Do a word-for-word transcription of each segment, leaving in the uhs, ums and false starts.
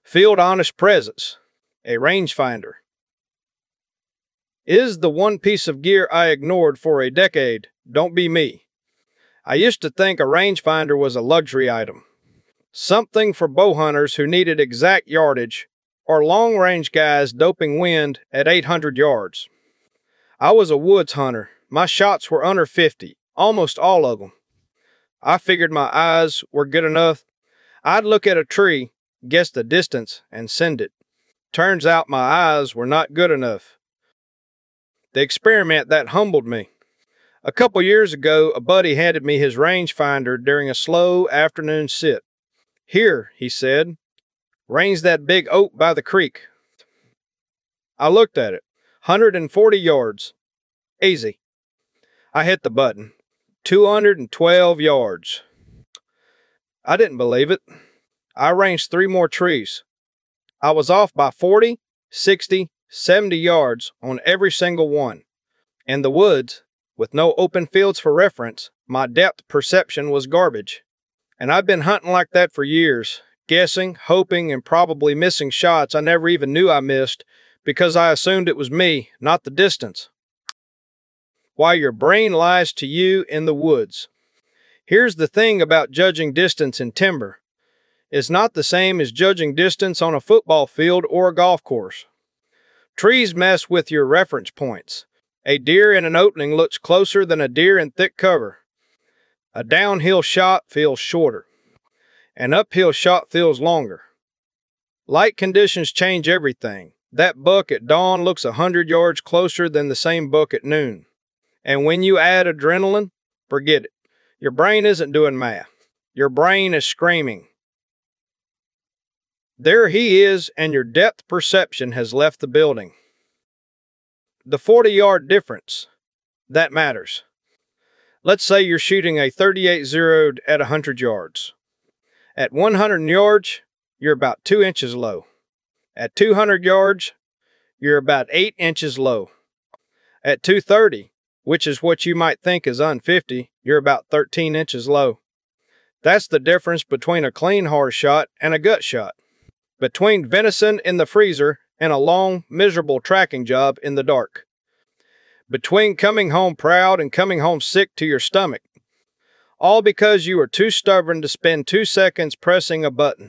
Field Honest Presence, a rangefinder, is the one piece of gear I ignored for a decade. Don't be me. I used to think a rangefinder was a luxury item, something for bow hunters who needed exact yardage or long-range guys doping wind at eight hundred yards. I was a woods hunter. My shots were under fifty, almost all of them. I figured my eyes were good enough. I'd look at a tree, guess the distance, and send it. Turns out my eyes were not good enough. The experiment that humbled me. A couple years ago, a buddy handed me his rangefinder during a slow afternoon sit. "Here," he said, "range that big oak by the creek." I looked at it. one hundred forty yards. Easy. I hit the button. two hundred twelve yards. I didn't believe it. I ranged three more trees. I was off by forty, sixty, seventy yards on every single one. In the woods, with no open fields for reference, my depth perception was garbage. And I've been hunting like that for years, guessing, hoping, and probably missing shots I never even knew I missed because I assumed it was me, not the distance. Why your brain lies to you in the woods. Here's the thing about judging distance in timber. It's not the same as judging distance on a football field or a golf course. Trees mess with your reference points. A deer in an opening looks closer than a deer in thick cover. A downhill shot feels shorter. An uphill shot feels longer. Light conditions change everything. That buck at dawn looks a hundred yards closer than the same buck at noon. And when you add adrenaline, forget it. Your brain isn't doing math. Your brain is screaming. There he is, and your depth perception has left the building. The forty-yard difference, that matters. Let's say you're shooting a thirty-eight zeroed at one hundred yards. At one hundred yards, you're about two inches low. At two hundred yards, you're about eight inches low. At two thirty, which is what you might think is un fifty, you're about thirteen inches low. That's the difference between a clean hard shot and a gut shot. Between venison in the freezer and a long, miserable tracking job in the dark. Between coming home proud and coming home sick to your stomach. All because you were too stubborn to spend two seconds pressing a button.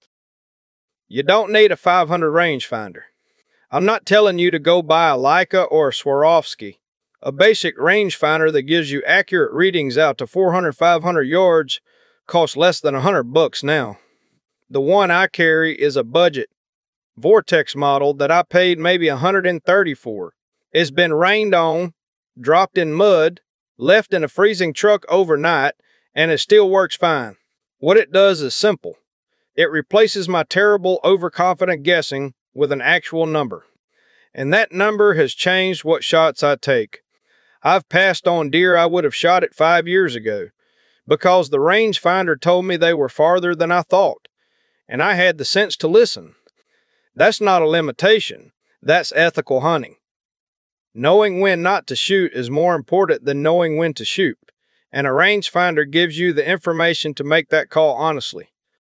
You don't need a five hundred rangefinder. I'm not telling you to go buy a Leica or a Swarovski. A basic rangefinder that gives you accurate readings out to four hundred, five hundred yards costs less than a hundred bucks now. The one I carry is a budget Vortex model that I paid maybe one hundred thirty for. It's been rained on, dropped in mud, left in a freezing truck overnight, and it still works fine. What it does is simple. It replaces my terrible, overconfident guessing with an actual number. And that number has changed what shots I take. I've passed on deer I would have shot at five years ago because the rangefinder told me they were farther than I thought, and I had the sense to listen. That's not a limitation. That's ethical hunting. Knowing when not to shoot is more important than knowing when to shoot, and a rangefinder gives you the information to make that call honestly.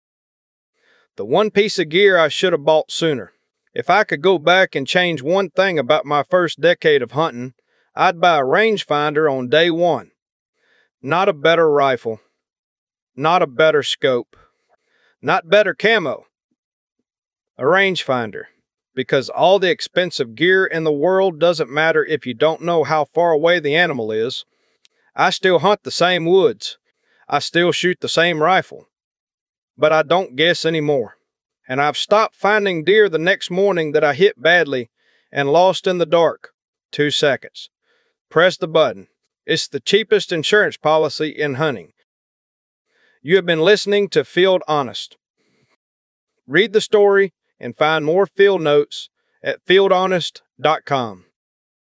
The one piece of gear I should have bought sooner. If I could go back and change one thing about my first decade of hunting, I'd buy a rangefinder on day one. Not a better rifle. Not a better scope. Not better camo. A rangefinder. Because all the expensive gear in the world doesn't matter if you don't know how far away the animal is. I still hunt the same woods. I still shoot the same rifle. But I don't guess anymore. And I've stopped finding deer the next morning that I hit badly and lost in the dark. Two seconds. Press the button. It's the cheapest insurance policy in hunting. You have been listening to Field Honest. Read the story and find more field notes at field honest dot com.